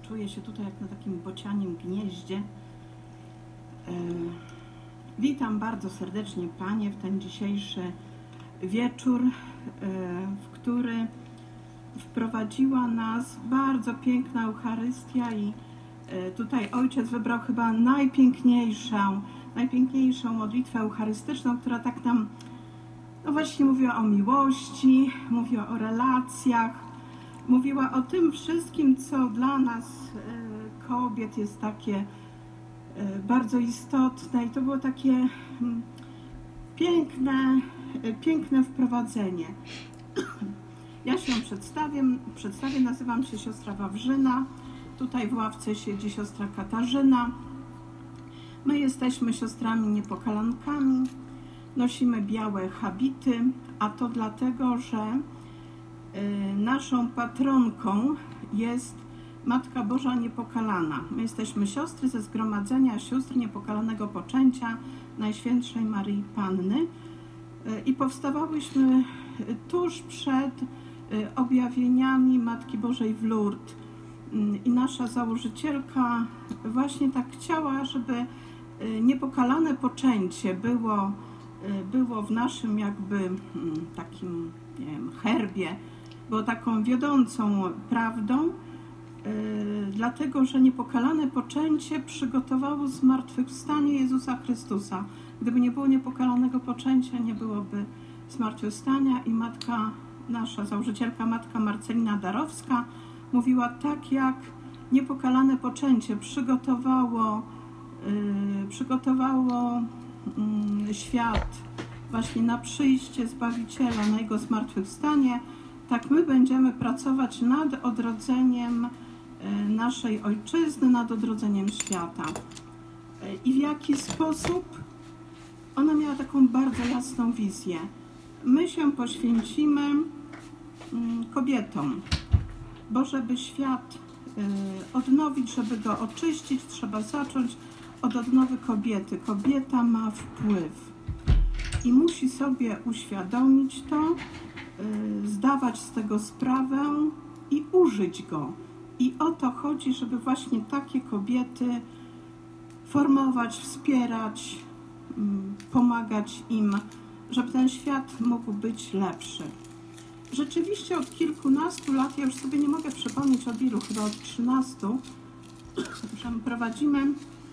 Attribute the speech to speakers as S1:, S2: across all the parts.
S1: Czuję się tutaj jak na takim bocianim gnieździe. Witam bardzo serdecznie Panie w ten dzisiejszy wieczór, w który wprowadziła nas bardzo piękna Eucharystia i tutaj Ojciec wybrał chyba najpiękniejszą modlitwę eucharystyczną, która tak nam właśnie mówiła o miłości, mówiła o relacjach, mówiła o tym wszystkim, co dla nas kobiet jest takie bardzo istotne i to było takie piękne wprowadzenie. Ja się przedstawię, nazywam się siostra Wawrzyna, tutaj w ławce siedzi siostra Katarzyna. My jesteśmy siostrami niepokalankami, nosimy białe habity, a to dlatego, że naszą patronką jest Matka Boża Niepokalana. My jesteśmy siostry ze Zgromadzenia Sióstr Niepokalanego Poczęcia Najświętszej Maryi Panny i powstawałyśmy tuż przed objawieniami Matki Bożej w Lourdes. I nasza założycielka właśnie tak chciała, żeby niepokalane poczęcie było w naszym jakby takim, nie wiem, herbie, było taką wiodącą prawdą, dlatego że niepokalane poczęcie przygotowało zmartwychwstanie Jezusa Chrystusa. Gdyby nie było niepokalanego poczęcia, nie byłoby zmartwychwstania i matka, nasza założycielka, matka Marcelina Darowska, mówiła: tak jak niepokalane poczęcie przygotowało świat właśnie na przyjście Zbawiciela, na Jego zmartwychwstanie, tak my będziemy pracować nad odrodzeniem naszej Ojczyzny, nad odrodzeniem świata. I w jaki sposób? Ona miała taką bardzo jasną wizję. My się poświęcimy kobietom, bo żeby świat odnowić, żeby go oczyścić, trzeba zacząć od odnowy kobiety. Kobieta ma wpływ i musi sobie uświadomić to, zdawać z tego sprawę i użyć go. I o to chodzi, żeby właśnie takie kobiety formować, wspierać, pomagać im, żeby ten świat mógł być lepszy. Rzeczywiście od kilkunastu lat, ja już sobie nie mogę przypomnieć od ilu, chyba od 13, że prowadzimy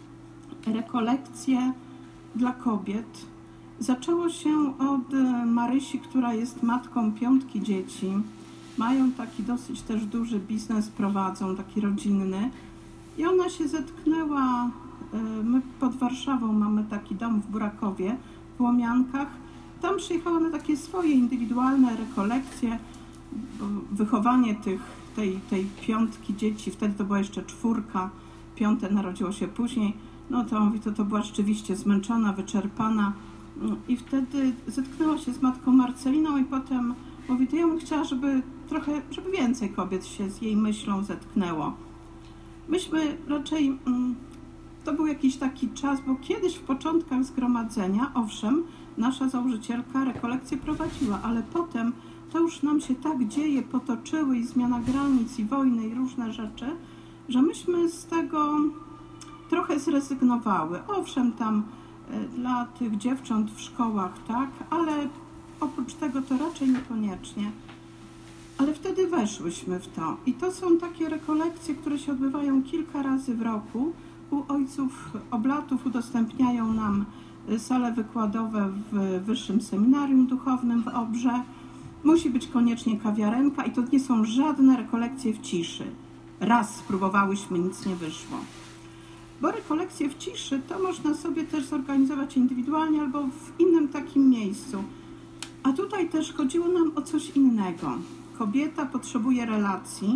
S1: rekolekcje dla kobiet. Zaczęło się od Marysi, która jest matką 5 dzieci. Mają taki dosyć też duży biznes, prowadzą taki rodzinny. I ona się zetknęła, my pod Warszawą mamy taki dom w Burakowie, w Łomiankach. Tam przyjechała na takie swoje indywidualne rekolekcje, wychowanie tej 5 dzieci, wtedy to była jeszcze 4, 5 narodziło się później. No to mówi, to była rzeczywiście zmęczona, wyczerpana. I wtedy zetknęła się z matką Marceliną i potem mówi, to ja bym chciała, żeby więcej kobiet się z jej myślą zetknęło. Myśmy raczej, to był jakiś taki czas, bo kiedyś w początkach zgromadzenia, owszem, nasza założycielka rekolekcje prowadziła, ale potem to już nam się tak dzieje, potoczyły i zmiana granic i wojny i różne rzeczy, że myśmy z tego trochę zrezygnowały. Owszem, tam dla tych dziewcząt w szkołach, tak, ale oprócz tego to raczej niekoniecznie. Ale wtedy weszłyśmy w to. I to są takie rekolekcje, które się odbywają kilka razy w roku. U ojców oblatów udostępniają nam sale wykładowe w Wyższym Seminarium Duchownym w Obrze. Musi być koniecznie kawiarenka i to nie są żadne rekolekcje w ciszy. Raz spróbowałyśmy, nic nie wyszło. Bo rekolekcje w ciszy to można sobie też zorganizować indywidualnie albo w innym takim miejscu. A tutaj też chodziło nam o coś innego. Kobieta potrzebuje relacji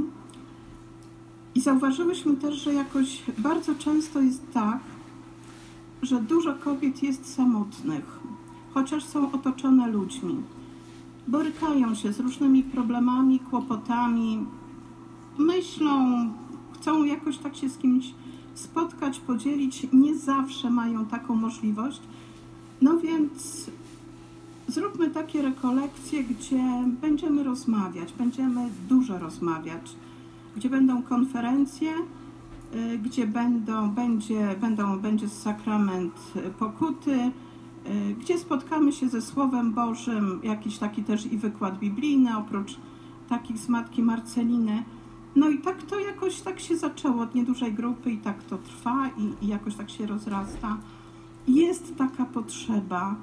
S1: i zauważyłyśmy też, że jakoś bardzo często jest tak, że dużo kobiet jest samotnych, chociaż są otoczone ludźmi. Borykają się z różnymi problemami, kłopotami, myślą, chcą jakoś tak się z kimś spotkać, podzielić, nie zawsze mają taką możliwość. No więc zróbmy takie rekolekcje, gdzie będziemy rozmawiać, będziemy dużo rozmawiać, gdzie będą konferencje gdzie będzie sakrament pokuty, gdzie spotkamy się ze Słowem Bożym, jakiś taki też i wykład biblijny, oprócz takich z Matki Marceliny. No i tak to jakoś tak się zaczęło od niedużej grupy i tak to trwa i jakoś tak się rozrasta. Jest taka potrzeba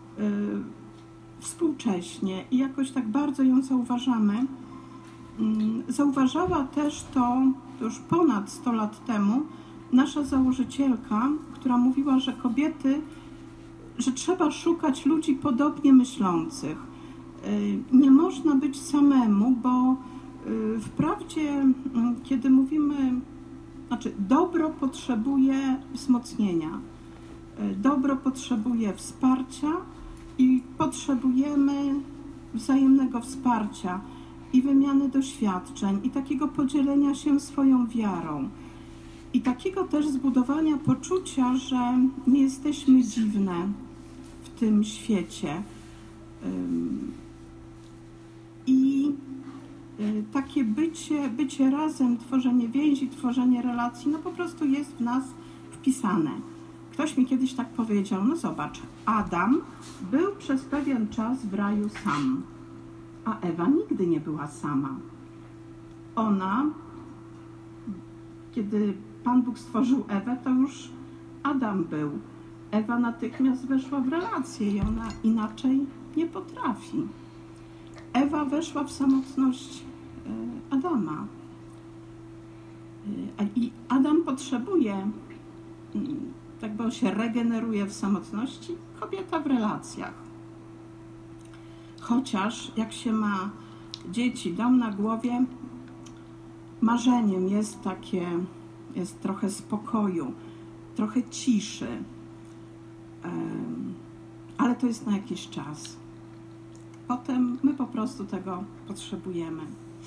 S1: współcześnie i jakoś tak bardzo ją zauważamy. Zauważała też to już ponad 100 lat temu nasza założycielka, która mówiła, że że trzeba szukać ludzi podobnie myślących. Nie można być samemu, bo wprawdzie, kiedy mówimy, dobro potrzebuje wzmocnienia, dobro potrzebuje wsparcia i potrzebujemy wzajemnego wsparcia i wymiany doświadczeń i takiego podzielenia się swoją wiarą i takiego też zbudowania poczucia, że nie jesteśmy dziwne w tym świecie. I takie bycie razem, tworzenie więzi, tworzenie relacji, no po prostu jest w nas wpisane. Ktoś mi kiedyś tak powiedział, no zobacz, Adam był przez pewien czas w raju sam, a Ewa nigdy nie była sama. Ona, kiedy Pan Bóg stworzył Ewę, to już Adam był. Ewa natychmiast weszła w relację i ona inaczej nie potrafi. Ewa weszła w samotność Adama. I Adam potrzebuje, tak bo się regeneruje w samotności, kobieta w relacjach. Chociaż jak się ma dzieci, dom na głowie, marzeniem jest trochę spokoju, trochę ciszy, ale to jest na jakiś czas. Potem my po prostu tego potrzebujemy.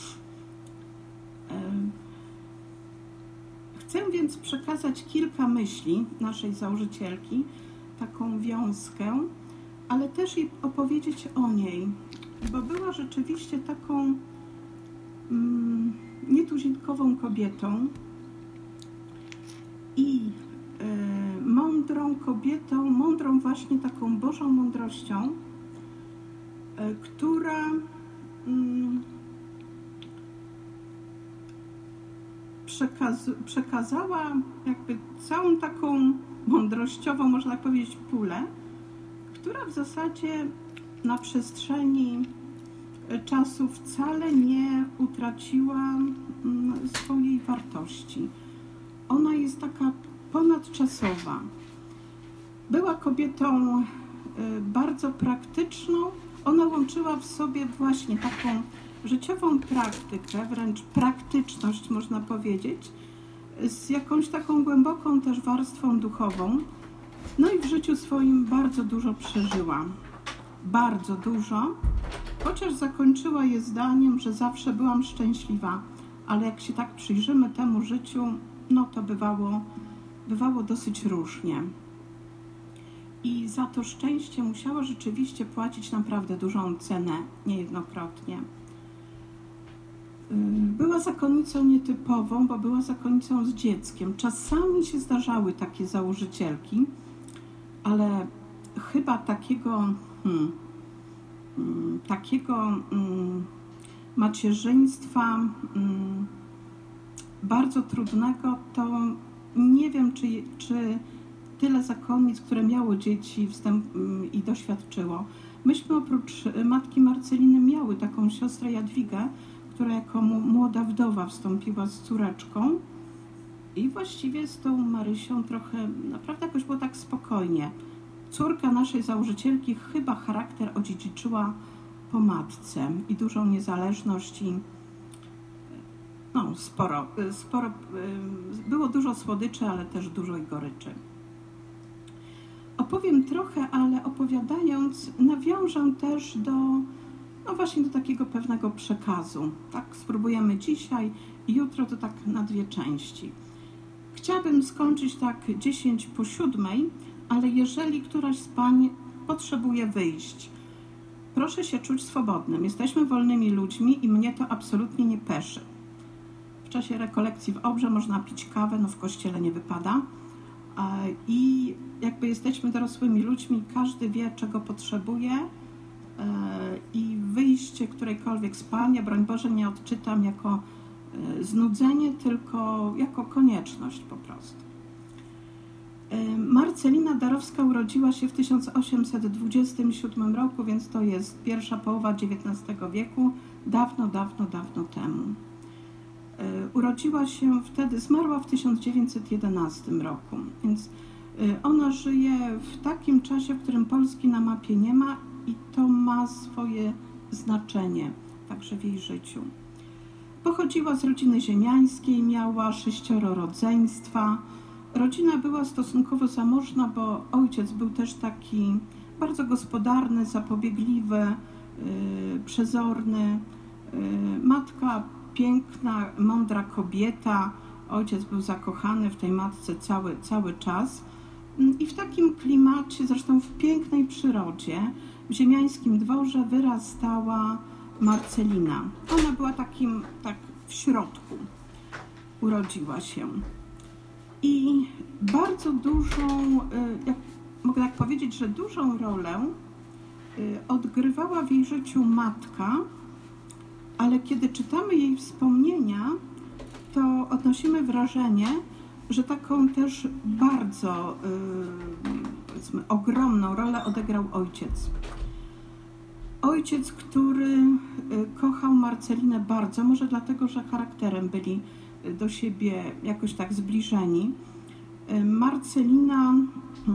S1: Chcę więc przekazać kilka myśli naszej założycielki, taką wiązkę, ale też i opowiedzieć o niej, bo była rzeczywiście taką nietuzinkową kobietą i mądrą kobietą, mądrą właśnie taką Bożą mądrością, która przekazała jakby całą taką mądrościową, można tak powiedzieć, pulę, która w zasadzie na przestrzeni czasu wcale nie utraciła swojej wartości. Ona jest taka ponadczasowa. Była kobietą bardzo praktyczną. Ona łączyła w sobie właśnie taką życiową praktykę, wręcz praktyczność, można powiedzieć, z jakąś taką głęboką też warstwą duchową. No i w życiu swoim bardzo dużo przeżyła. Bardzo dużo, chociaż zakończyła je zdaniem, że zawsze byłam szczęśliwa, ale jak się tak przyjrzymy temu życiu, no to bywało dosyć różnie. I za to szczęście musiała rzeczywiście płacić naprawdę dużą cenę, niejednokrotnie. Była zakonnicą nietypową, bo była zakonnicą z dzieckiem. Czasami się zdarzały takie założycielki, ale chyba takiego macierzyństwa bardzo trudnego, to nie wiem, czy tyle zakonnic, które miało dzieci i doświadczyło. Myśmy oprócz Matki Marceliny miały taką siostrę Jadwigę, która jako młoda wdowa wstąpiła z córeczką i właściwie z tą Marysią trochę, naprawdę jakoś było tak spokojnie. Córka naszej założycielki chyba charakter odziedziczyła po matce i dużą niezależność i no, sporo, było dużo słodyczy, ale też dużo i goryczy. Opowiem trochę, ale opowiadając nawiążę też właśnie do takiego pewnego przekazu. Tak spróbujemy dzisiaj i jutro to tak na 2 części. Chciałabym skończyć tak 6:50, ale jeżeli któraś z pań potrzebuje wyjść, proszę się czuć swobodnym. Jesteśmy wolnymi ludźmi i mnie to absolutnie nie peszy. czasie rekolekcji w Obrze można pić kawę, no w kościele nie wypada. I jakby jesteśmy dorosłymi ludźmi, każdy wie, czego potrzebuje i wyjście którejkolwiek spalnie, broń Boże, nie odczytam jako znudzenie, tylko jako konieczność po prostu. Marcelina Darowska urodziła się w 1827 roku, więc to jest pierwsza połowa XIX wieku, dawno temu. Urodziła się wtedy, zmarła w 1911 roku, więc ona żyje w takim czasie, w którym Polski na mapie nie ma i to ma swoje znaczenie także w jej życiu. Pochodziła z rodziny ziemiańskiej, miała 6 rodzeństwa. Rodzina była stosunkowo zamożna, bo ojciec był też taki bardzo gospodarny, zapobiegliwy, przezorny. Matka piękna, mądra kobieta. Ojciec był zakochany w tej matce cały czas. I w takim klimacie, zresztą w pięknej przyrodzie, w ziemiańskim dworze wyrastała Marcelina. Ona była tak w środku, urodziła się. I bardzo dużą, mogę tak powiedzieć, że dużą rolę odgrywała w jej życiu matka, ale kiedy czytamy jej wspomnienia, to odnosimy wrażenie, że taką też bardzo, powiedzmy, ogromną rolę odegrał ojciec. Ojciec, który kochał Marcelinę bardzo, może dlatego, że charakterem byli do siebie jakoś tak zbliżeni. Marcelina,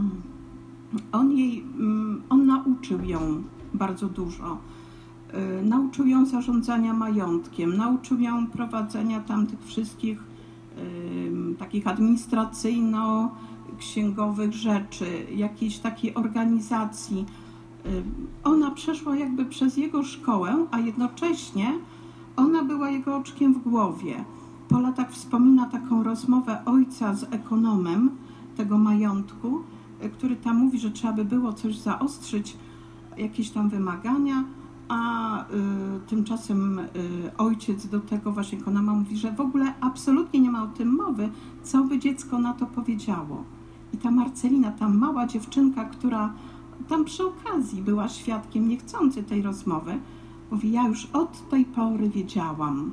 S1: on nauczył ją bardzo dużo. Nauczył ją zarządzania majątkiem, nauczył ją prowadzenia tych wszystkich takich administracyjno-księgowych rzeczy, jakiejś takiej organizacji. Ona przeszła jakby przez jego szkołę, a jednocześnie ona była jego oczkiem w głowie. Po latach wspomina taką rozmowę ojca z ekonomem tego majątku, który tam mówi, że trzeba by było coś zaostrzyć, jakieś tam wymagania, a tymczasem ojciec do tego właśnie ekonoma mówi, że w ogóle absolutnie nie ma o tym mowy, co by dziecko na to powiedziało. I ta Marcelina, ta mała dziewczynka, która tam przy okazji była świadkiem niechcący tej rozmowy, mówi, ja już od tej pory wiedziałam,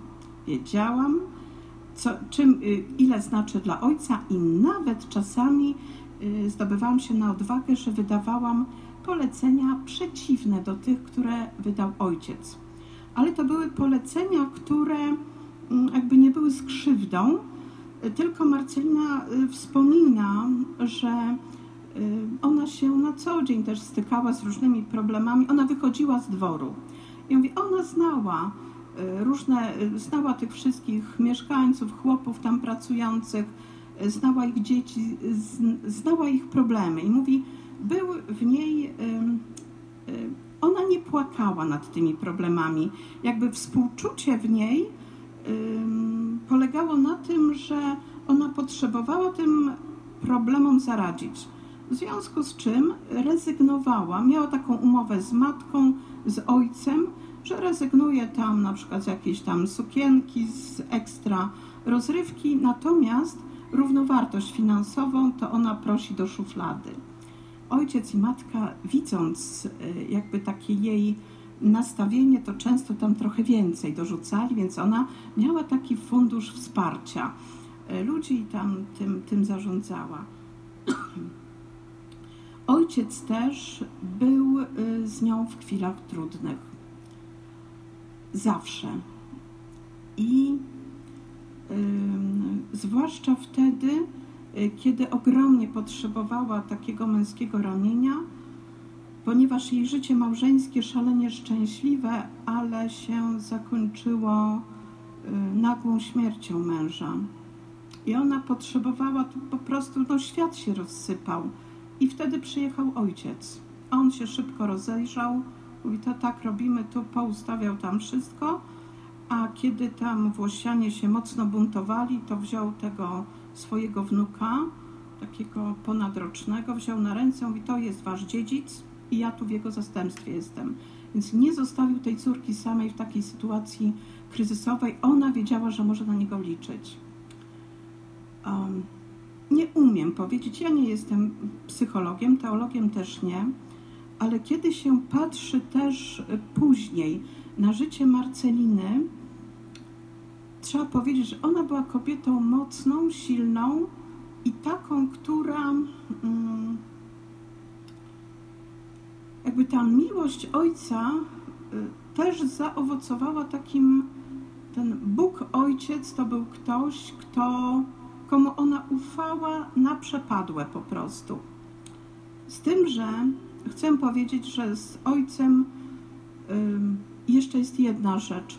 S1: ile znaczy dla ojca i nawet czasami zdobywałam się na odwagę, że wydawałam polecenia przeciwne do tych, które wydał ojciec. Ale to były polecenia, które jakby nie były z krzywdą, tylko Marcelina wspomina, że ona się na co dzień też stykała z różnymi problemami. Ona wychodziła z dworu. I mówi, ona znała tych wszystkich mieszkańców, chłopów tam pracujących, znała ich dzieci, znała ich problemy. I mówi, był w niej, ona nie płakała nad tymi problemami. Jakby współczucie w niej polegało na tym, że ona potrzebowała tym problemom zaradzić. W związku z czym rezygnowała, miała taką umowę z matką, z ojcem, że rezygnuje tam na przykład z jakiejś tam sukienki, z ekstra rozrywki, natomiast równowartość finansową to ona prosi do szuflady. Ojciec i matka, widząc jakby takie jej nastawienie, to często tam trochę więcej dorzucali, więc ona miała taki fundusz wsparcia ludzi i tam tym zarządzała. Ojciec też był z nią w chwilach trudnych. Zawsze. I zwłaszcza wtedy, kiedy ogromnie potrzebowała takiego męskiego ramienia, ponieważ jej życie małżeńskie szalenie szczęśliwe, ale się zakończyło nagłą śmiercią męża. I ona potrzebowała, po prostu, świat się rozsypał. I wtedy przyjechał ojciec. On się szybko rozejrzał, mówi, to tak robimy, tu poustawiał tam wszystko, a kiedy tam Włosianie się mocno buntowali, to wziął tego swojego wnuka, takiego ponadrocznego, wziął na ręce, mówi, to jest wasz dziedzic, i ja tu w jego zastępstwie jestem. Więc nie zostawił tej córki samej w takiej sytuacji kryzysowej. Ona wiedziała, że może na niego liczyć. Nie umiem powiedzieć, ja nie jestem psychologiem, teologiem też nie, ale kiedy się patrzy też później na życie Marceliny, trzeba powiedzieć, że ona była kobietą mocną, silną i taką, która jakby ta miłość ojca też zaowocowała takim, ten Bóg Ojciec to był ktoś, komu ona ufała na przepadłe po prostu. Z tym, że chcę powiedzieć, że z ojcem jeszcze jest jedna rzecz.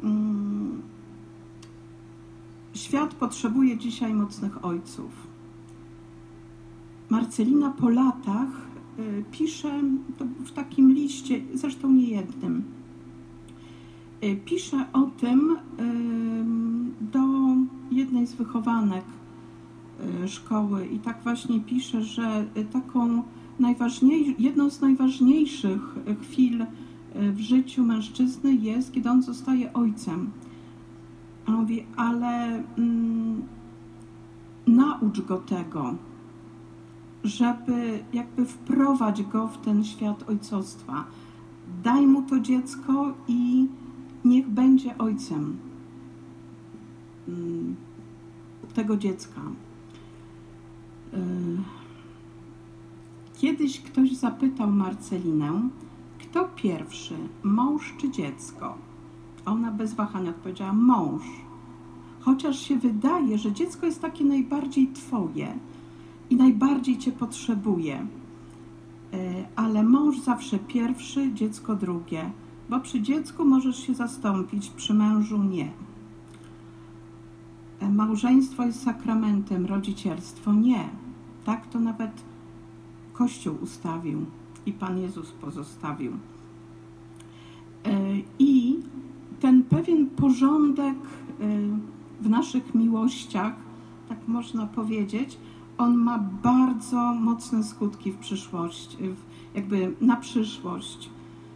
S1: Świat potrzebuje dzisiaj mocnych ojców. Marcelina po latach pisze w takim liście, zresztą nie jednym, pisze o tym do jednej z wychowanek szkoły i tak właśnie pisze, że taką jedną z najważniejszych chwil w życiu mężczyzny jest, kiedy on zostaje ojcem. A on mówi, ale naucz go tego, żeby jakby wprowadź go w ten świat ojcostwa. Daj mu to dziecko i niech będzie ojcem tego dziecka. Kiedyś ktoś zapytał Marcelinę, kto pierwszy, mąż czy dziecko? Ona bez wahania odpowiedziała, mąż. Chociaż się wydaje, że dziecko jest takie najbardziej twoje i najbardziej cię potrzebuje. Ale mąż zawsze pierwszy, dziecko drugie, bo przy dziecku możesz się zastąpić, przy mężu nie. Małżeństwo jest sakramentem, rodzicielstwo nie. Tak to nawet Kościół ustawił i Pan Jezus pozostawił. I ten pewien porządek w naszych miłościach, tak można powiedzieć, on ma bardzo mocne skutki w przyszłości, jakby na przyszłość.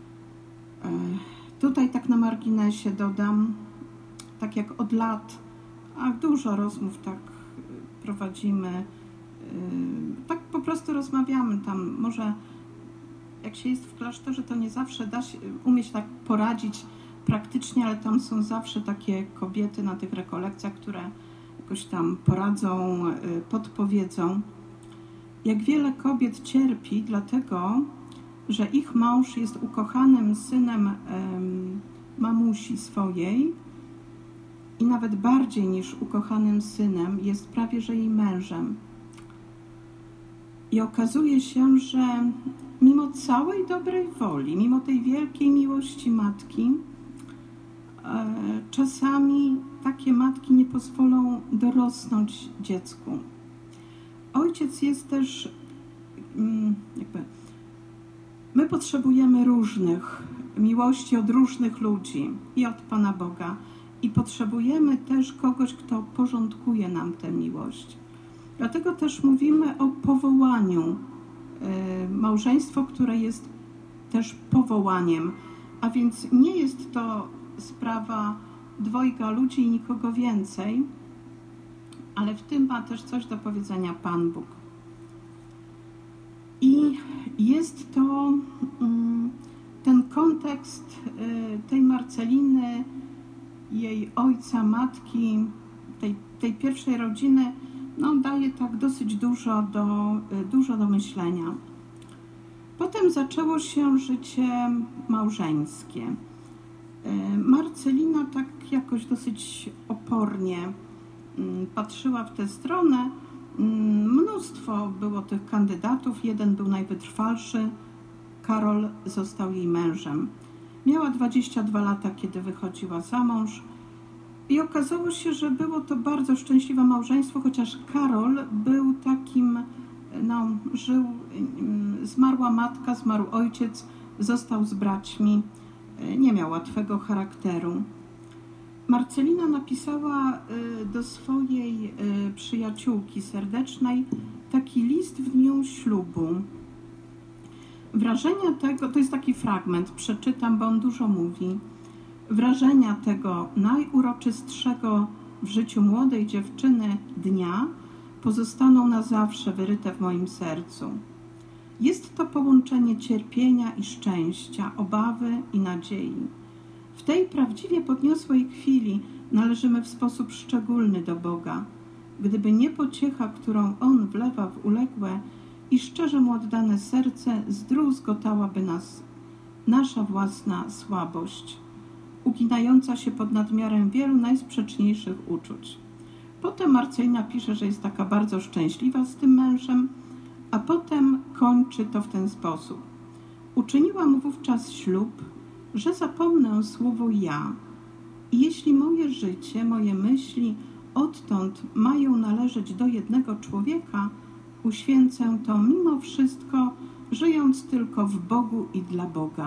S1: Tutaj tak na marginesie dodam, tak jak od lat, a dużo rozmów tak prowadzimy, tak po prostu rozmawiamy tam, może jak się jest w klasztorze, to nie zawsze da się umieć tak poradzić praktycznie, ale tam są zawsze takie kobiety na tych rekolekcjach, które jakoś tam poradzą, podpowiedzą. Jak wiele kobiet cierpi dlatego, że ich mąż jest ukochanym synem mamusi swojej i nawet bardziej niż ukochanym synem jest prawie że jej mężem. I okazuje się, że mimo całej dobrej woli, mimo tej wielkiej miłości matki, czasami takie matki nie pozwolą dorosnąć dziecku. Ojciec jest też my potrzebujemy różnych miłości od różnych ludzi i od Pana Boga i potrzebujemy też kogoś, kto porządkuje nam tę miłość. Dlatego też mówimy o powołaniu. Małżeństwo, które jest też powołaniem, a więc nie jest to sprawa dwojga ludzi i nikogo więcej, ale w tym ma też coś do powiedzenia Pan Bóg. I jest to ten kontekst tej Marceliny, jej ojca, matki, tej pierwszej rodziny, no, daje tak dosyć dużo do myślenia. Potem zaczęło się życie małżeńskie. Marcelina tak jakoś dosyć opornie patrzyła w tę stronę. Mnóstwo było tych kandydatów, jeden był najwytrwalszy, Karol został jej mężem. Miała 22 lata, kiedy wychodziła za mąż i okazało się, że było to bardzo szczęśliwe małżeństwo, chociaż Karol był takim, no, żył, zmarła matka, zmarł ojciec, został z braćmi, nie miał łatwego charakteru. Marcelina napisała do swojej przyjaciółki serdecznej taki list w dniu ślubu. Wrażenia tego, to jest taki fragment, przeczytam, bo on dużo mówi. Wrażenia tego najuroczystszego w życiu młodej dziewczyny dnia pozostaną na zawsze wyryte w moim sercu. Jest to połączenie cierpienia i szczęścia, obawy i nadziei. W tej prawdziwie podniosłej chwili należymy w sposób szczególny do Boga. Gdyby nie pociecha, którą On wlewa w uległe i szczerze Mu oddane serce, zdruzgotałaby nas nasza własna słabość, uginająca się pod nadmiarem wielu najsprzeczniejszych uczuć. Potem Marcelina pisze, że jest taka bardzo szczęśliwa z tym mężem, a potem kończy to w ten sposób. Uczyniłam wówczas ślub, że zapomnę słowo ja i jeśli moje życie, moje myśli odtąd mają należeć do jednego człowieka, uświęcę to mimo wszystko, żyjąc tylko w Bogu i dla Boga.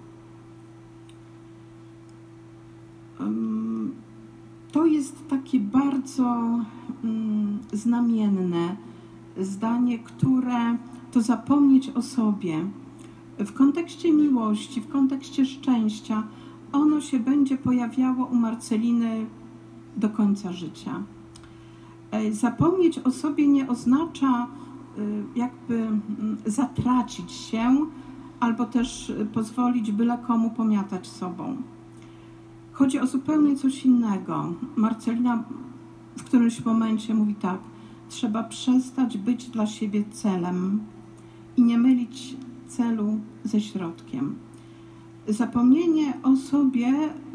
S1: To jest takie bardzo znamienne zdanie, które to zapomnieć o sobie. W kontekście miłości, w kontekście szczęścia, ono się będzie pojawiało u Marceliny do końca życia. Zapomnieć o sobie nie oznacza jakby zatracić się, albo też pozwolić byle komu pomiatać sobą. Chodzi o zupełnie coś innego. Marcelina w którymś momencie mówi tak: trzeba przestać być dla siebie celem i nie mylić celu ze środkiem. Zapomnienie o sobie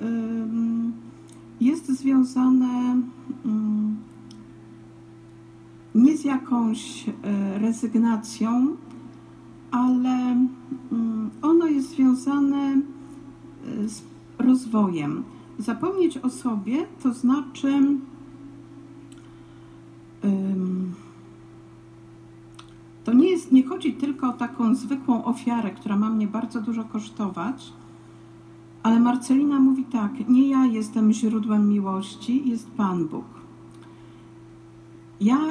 S1: jest związane nie z jakąś rezygnacją, ale ono jest związane z rozwojem. Zapomnieć o sobie to znaczy nie chodzi tylko o taką zwykłą ofiarę, która ma mnie bardzo dużo kosztować, ale Marcelina mówi tak: nie ja jestem źródłem miłości, jest Pan Bóg. Ja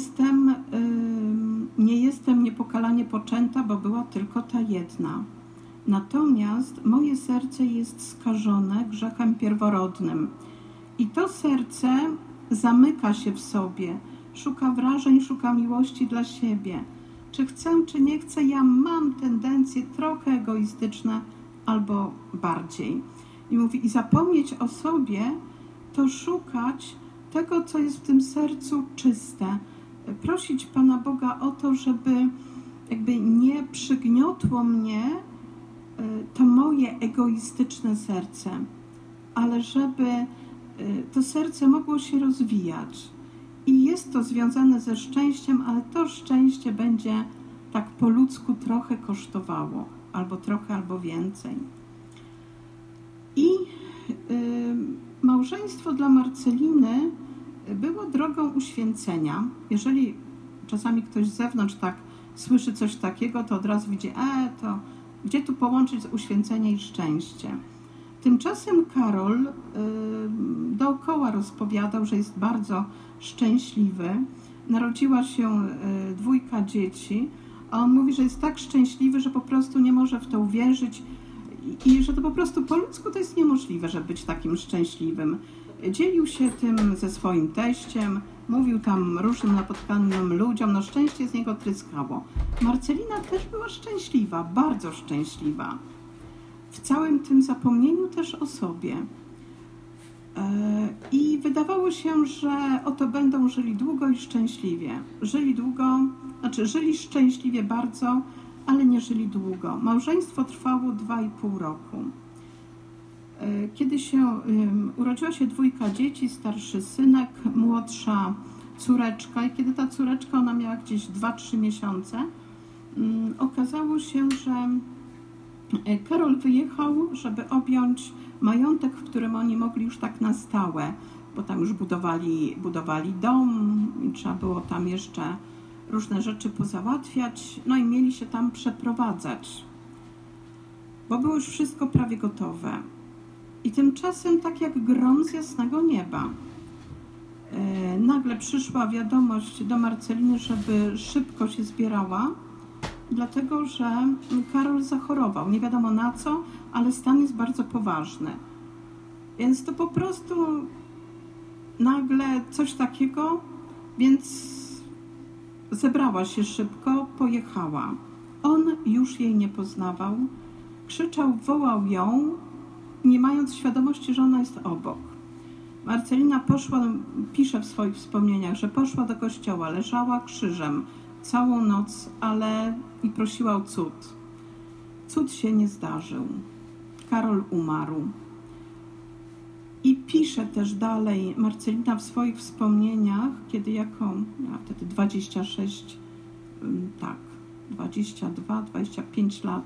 S1: nie jestem niepokalanie poczęta, bo była tylko ta jedna. Natomiast moje serce jest skażone grzechem pierworodnym. I to serce zamyka się w sobie, szuka wrażeń, szuka miłości dla siebie. Czy chcę, czy nie chcę, ja mam tendencje trochę egoistyczne albo bardziej. I mówi, i zapomnieć o sobie to szukać tego, co jest w tym sercu czyste. Prosić Pana Boga o to, żeby jakby nie przygniotło mnie to moje egoistyczne serce, ale żeby to serce mogło się rozwijać. I jest to związane ze szczęściem, ale to szczęście będzie tak po ludzku trochę kosztowało, albo trochę, albo więcej. I małżeństwo dla Marceliny było drogą uświęcenia. Jeżeli czasami ktoś z zewnątrz tak słyszy coś takiego, to od razu widzi, to gdzie tu połączyć uświęcenie i szczęście? Tymczasem Karol dookoła rozpowiadał, że jest bardzo szczęśliwy. Narodziła się 2 dzieci, a on mówi, że jest tak szczęśliwy, że po prostu nie może w to uwierzyć i że to po prostu po ludzku to jest niemożliwe, żeby być takim szczęśliwym. Dzielił się tym ze swoim teściem, mówił tam różnym napotkanym ludziom, szczęście z niego tryskało. Marcelina też była szczęśliwa, bardzo szczęśliwa. W całym tym zapomnieniu też o sobie. I wydawało się, że oto będą żyli długo i szczęśliwie. Żyli szczęśliwie bardzo, ale nie żyli długo. Małżeństwo trwało 2,5 roku. Kiedy się urodziła się 2 dzieci, starszy synek, młodsza córeczka, i kiedy ta córeczka, ona miała gdzieś 2-3 miesiące, okazało się, że Karol wyjechał, żeby objąć majątek, w którym oni mogli już tak na stałe, bo tam już budowali dom i trzeba było tam jeszcze różne rzeczy pozałatwiać, i mieli się tam przeprowadzać, bo było już wszystko prawie gotowe. I tymczasem, tak jak grom z jasnego nieba, nagle przyszła wiadomość do Marceliny, żeby szybko się zbierała, dlatego że Karol zachorował. Nie wiadomo na co, ale stan jest bardzo poważny. Więc to po prostu nagle coś takiego, więc zebrała się szybko, pojechała. On już jej nie poznawał, krzyczał, wołał ją, nie mając świadomości, że ona jest obok. Marcelina poszła, pisze w swoich wspomnieniach, że poszła do kościoła, leżała krzyżem całą noc, i prosiła o cud. Cud się nie zdarzył. Karol umarł. I pisze też dalej Marcelina w swoich wspomnieniach, kiedy miała wtedy 26, 25 lat,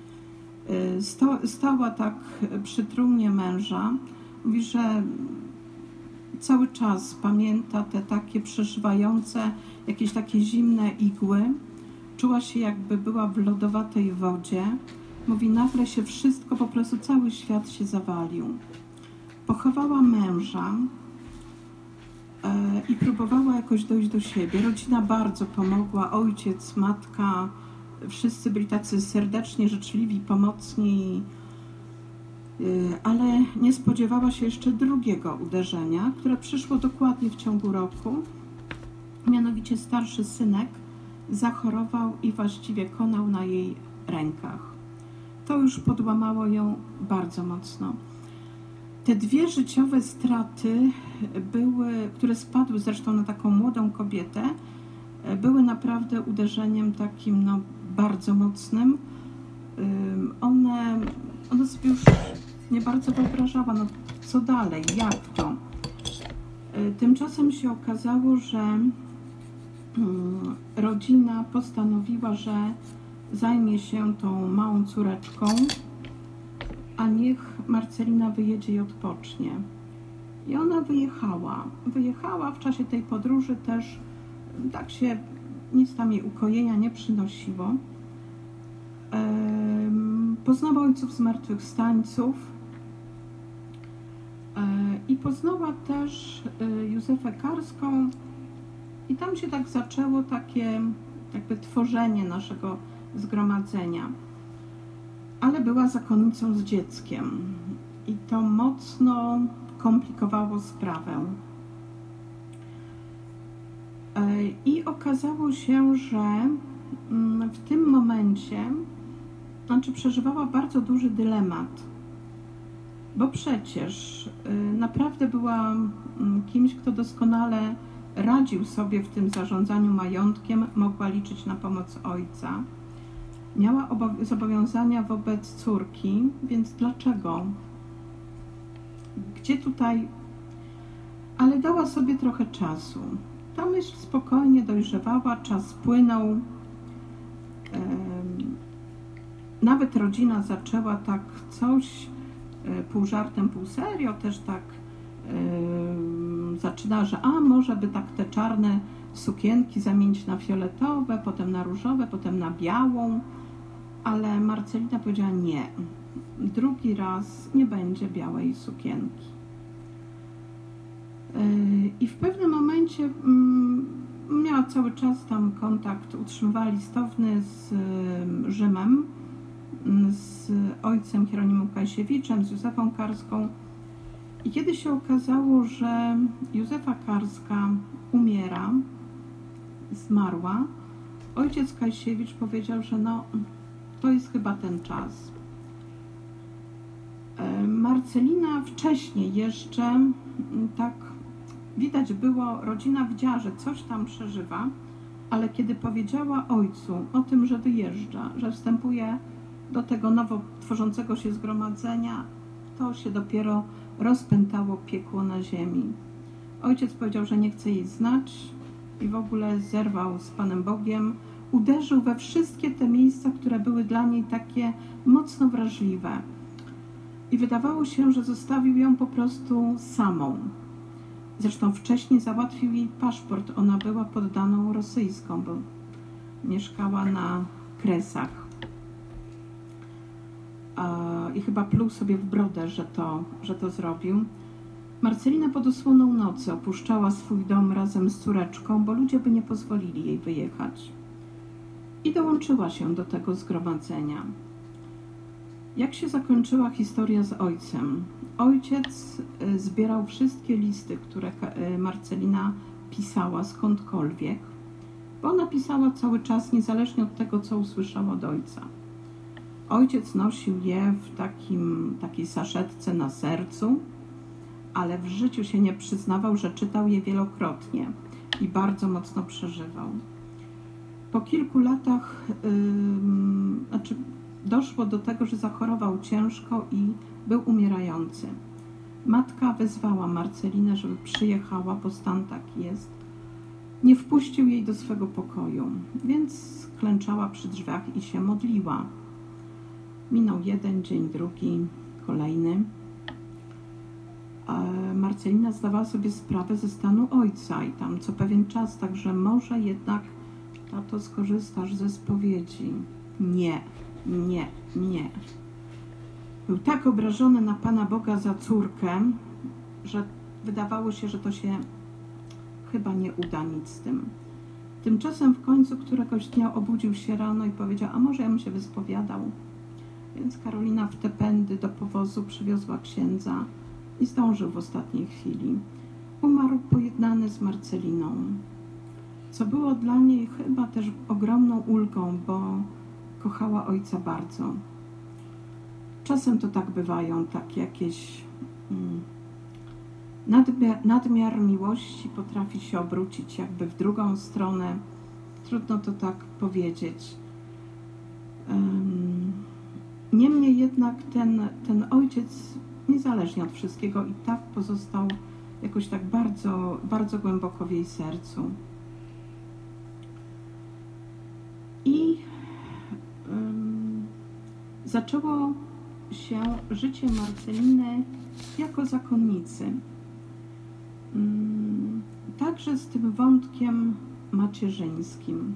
S1: stała tak przy trumnie męża. Mówi, że cały czas pamięta te takie przeżywające, jakieś takie zimne igły. Czuła się, jakby była w lodowatej wodzie. Mówi, nagle się wszystko, po prostu cały świat się zawalił. Pochowała męża i próbowała jakoś dojść do siebie. Rodzina bardzo pomogła, ojciec, matka, wszyscy byli tacy serdecznie, życzliwi, pomocni, ale nie spodziewała się jeszcze drugiego uderzenia, które przyszło dokładnie w ciągu roku. Mianowicie starszy synek zachorował i właściwie konał na jej rękach. To już podłamało ją bardzo mocno. Te dwie życiowe straty które spadły zresztą na taką młodą kobietę, były naprawdę uderzeniem takim bardzo mocnym. Ona sobie już nie bardzo wyobrażała, co dalej, jak to. Tymczasem się okazało, że rodzina postanowiła, że zajmie się tą małą córeczką, a niech Marcelina wyjedzie i odpocznie. I ona wyjechała. Wyjechała w czasie tej podróży też, tak się nic tam jej ukojenia nie przynosiło. Poznała ojców zmartwychwstańców i poznała też Józefę Karską i tam się tak zaczęło takie jakby tworzenie naszego zgromadzenia. Ale była zakonnicą z dzieckiem i to mocno komplikowało sprawę. I okazało się, że w tym momencie przeżywała bardzo duży dylemat, bo przecież naprawdę była kimś, kto doskonale radził sobie w tym zarządzaniu majątkiem, mogła liczyć na pomoc ojca. Miała zobowiązania wobec córki, więc dlaczego? Gdzie tutaj? Ale dała sobie trochę czasu. Ta myśl spokojnie dojrzewała, czas płynął. Nawet rodzina zaczęła tak coś pół żartem, pół serio, też tak zaczyna, że może by tak te czarne sukienki zamienić na fioletowe, potem na różowe, potem na białą, ale Marcelina powiedziała nie, drugi raz nie będzie białej sukienki. I w pewnym momencie miała cały czas tam kontakt, utrzymywała listowny z Rzymem, z ojcem Hieronimem Kajsiewiczem, z Józefą Karską. I kiedy się okazało, że Józefa Karska umiera, zmarła, ojciec Kajsiewicz powiedział, że to jest chyba ten czas. Marcelina wcześniej jeszcze tak widać było, rodzina widziała, że coś tam przeżywa, ale kiedy powiedziała ojcu o tym, że wyjeżdża, że wstępuje do tego nowo tworzącego się zgromadzenia, to się dopiero rozpętało piekło na ziemi. Ojciec powiedział, że nie chce jej znać i w ogóle zerwał z Panem Bogiem, uderzył we wszystkie te miejsca, które były dla niej takie mocno wrażliwe. I wydawało się, że zostawił ją po prostu samą. Zresztą wcześniej załatwił jej paszport. Ona była poddaną rosyjską, bo mieszkała na Kresach. I chyba pluł sobie w brodę, że to zrobił. Marcelina pod osłoną nocy opuszczała swój dom razem z córeczką, bo ludzie by nie pozwolili jej wyjechać. i dołączyła się do tego zgromadzenia. Jak się zakończyła historia z ojcem? Ojciec zbierał wszystkie listy, które Marcelina pisała skądkolwiek, bo ona pisała cały czas, niezależnie od tego, co usłyszała od ojca. Ojciec nosił je w takiej saszetce na sercu, ale w życiu się nie przyznawał, że czytał je wielokrotnie i bardzo mocno przeżywał. Po kilku latach doszło do tego, że zachorował ciężko i był umierający. Matka wezwała Marcelinę, żeby przyjechała, bo stan taki jest. Nie wpuścił jej do swego pokoju, więc klęczała przy drzwiach i się modliła. Minął jeden dzień, drugi, kolejny. Marcelina zdawała sobie sprawę ze stanu ojca i tam co pewien czas, także może jednak, tato, skorzystasz ze spowiedzi. Nie. Był tak obrażony na Pana Boga za córkę, że wydawało się, że to się chyba nie uda nic z tym. Tymczasem w końcu któregoś dnia obudził się rano i powiedział, a może ja bym się wyspowiadał. Więc Karolina w te pędy do powozu przywiozła księdza i zdążył w ostatniej chwili. Umarł pojednany z Marceliną, co było dla niej chyba też ogromną ulgą, bo kochała ojca bardzo. Czasem to tak bywają, tak jakieś nadmiar miłości potrafi się obrócić jakby w drugą stronę. Trudno to tak powiedzieć. Niemniej jednak ten ojciec, niezależnie od wszystkiego, i tak pozostał jakoś tak bardzo, bardzo głęboko w jej sercu. I zaczęło się życie Marceliny jako zakonnicy. Także z tym wątkiem macierzyńskim.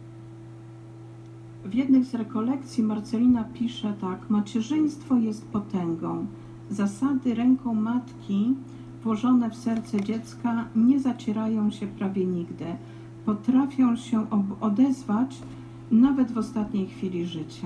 S1: W jednej z rekolekcji Marcelina pisze tak: macierzyństwo jest potęgą. Zasady ręką matki włożone w serce dziecka nie zacierają się prawie nigdy. Potrafią się odezwać nawet w ostatniej chwili życia.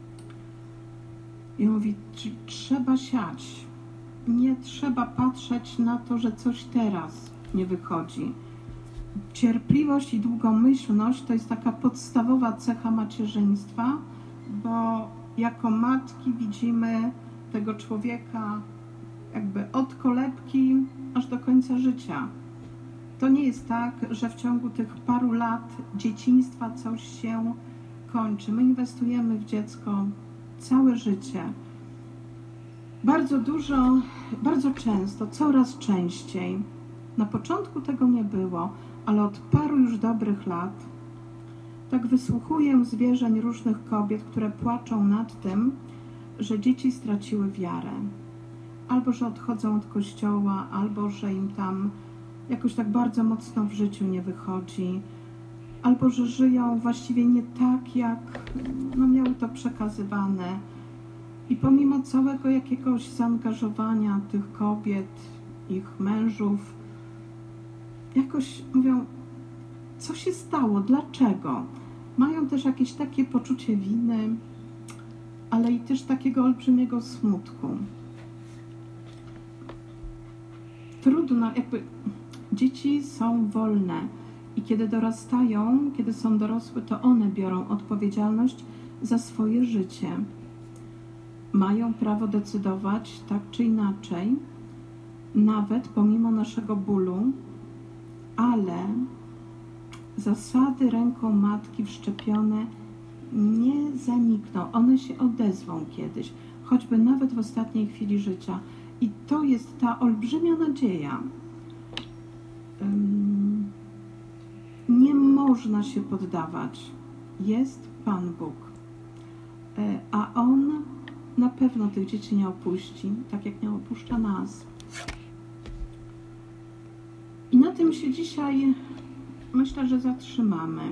S1: I mówi, trzeba siać. Nie trzeba patrzeć na to, że coś teraz nie wychodzi. Cierpliwość i długomyślność to jest taka podstawowa cecha macierzyństwa, bo jako matki widzimy tego człowieka jakby od kolebki aż do końca życia. To nie jest tak, że w ciągu tych paru lat dzieciństwa coś się kończy. My inwestujemy w dziecko całe życie. Bardzo dużo, bardzo często, coraz częściej. Na początku tego nie było, ale od paru już dobrych lat tak wysłuchuję zwierzeń różnych kobiet, które płaczą nad tym, że dzieci straciły wiarę. Albo że odchodzą od kościoła, albo że im tam jakoś tak bardzo mocno w życiu nie wychodzi, albo że żyją właściwie nie tak, jak miały to przekazywane. I pomimo całego jakiegoś zaangażowania tych kobiet, ich mężów, jakoś mówią, co się stało, dlaczego? Mają też jakieś takie poczucie winy, ale i też takiego olbrzymiego smutku. Trudno, jakby dzieci są wolne i kiedy dorastają, kiedy są dorosłe, to one biorą odpowiedzialność za swoje życie. Mają prawo decydować tak czy inaczej, nawet pomimo naszego bólu, ale zasady ręką matki wszczepione nie zanikną. One się odezwą kiedyś, choćby nawet w ostatniej chwili życia. I to jest ta olbrzymia nadzieja. Nie można się poddawać. Jest Pan Bóg. A On na pewno tych dzieci nie opuści, tak jak nie opuszcza nas. I na tym się dzisiaj, myślę, że zatrzymamy.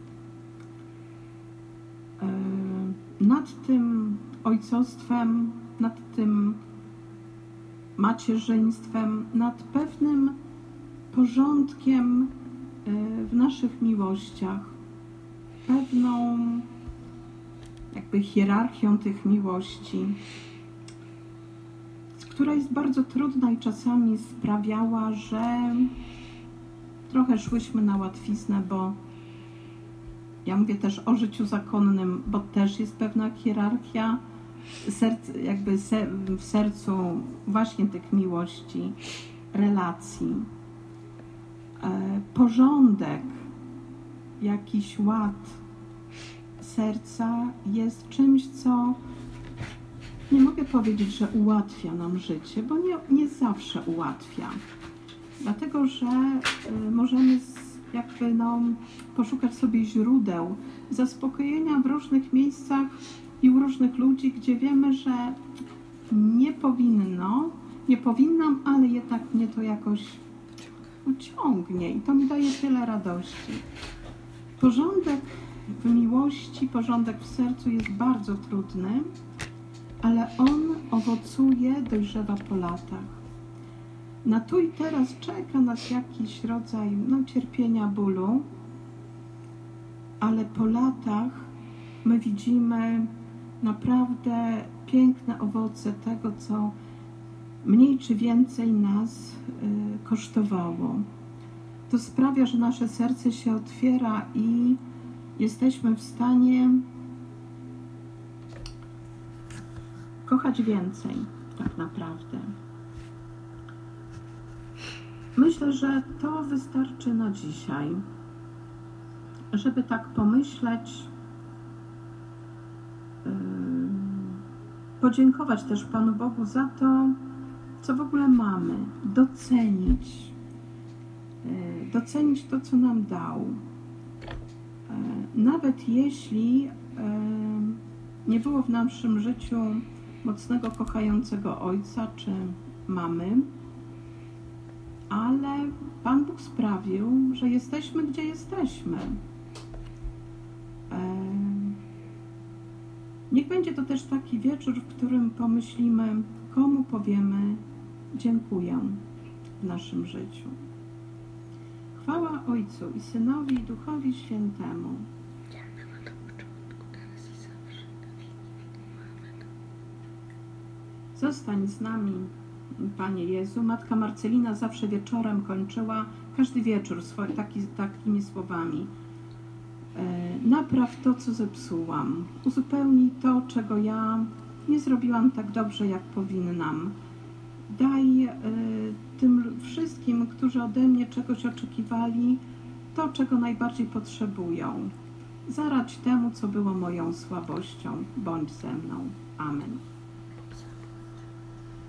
S1: Nad tym ojcostwem, nad tym macierzyństwem, nad pewnym porządkiem w naszych miłościach. pewną jakby hierarchią tych miłości, która jest bardzo trudna i czasami sprawiała, że trochę szłyśmy na łatwiznę, bo ja mówię też o życiu zakonnym, bo też jest pewna hierarchia w sercu właśnie tych miłości, relacji. Porządek, jakiś ład serca jest czymś, co nie mogę powiedzieć, że ułatwia nam życie, bo nie zawsze ułatwia. Dlatego, że możemy poszukać sobie źródeł zaspokojenia w różnych miejscach i u różnych ludzi, gdzie wiemy, że nie powinnam, ale jednak mnie to jakoś uciągnie i to mi daje tyle radości. Porządek w miłości, porządek w sercu jest bardzo trudny, ale on owocuje, dojrzewa po latach. Na tu i teraz czeka nas jakiś rodzaj cierpienia, bólu, ale po latach my widzimy naprawdę piękne owoce tego, co mniej czy więcej nas kosztowało. To sprawia, że nasze serce się otwiera i jesteśmy w stanie kochać więcej, tak naprawdę. Myślę, że to wystarczy na dzisiaj, żeby tak pomyśleć, podziękować też Panu Bogu za to, co w ogóle mamy, docenić to, co nam dał. Nawet jeśli nie było w naszym życiu mocnego, kochającego ojca czy mamy, ale Pan Bóg sprawił, że jesteśmy, gdzie jesteśmy. Niech będzie to też taki wieczór, w którym pomyślimy, komu powiemy dziękuję w naszym życiu. Chwała Ojcu i Synowi i Duchowi Świętemu. Zostań z nami, Panie Jezu. Matka Marcelina zawsze wieczorem kończyła każdy wieczór takimi słowami. Napraw to, co zepsułam. Uzupełnij to, czego ja nie zrobiłam tak dobrze, jak powinnam. Daj tym wszystkim, którzy ode mnie czegoś oczekiwali, to, czego najbardziej potrzebują. Zaradź temu, co było moją słabością. Bądź ze mną. Amen.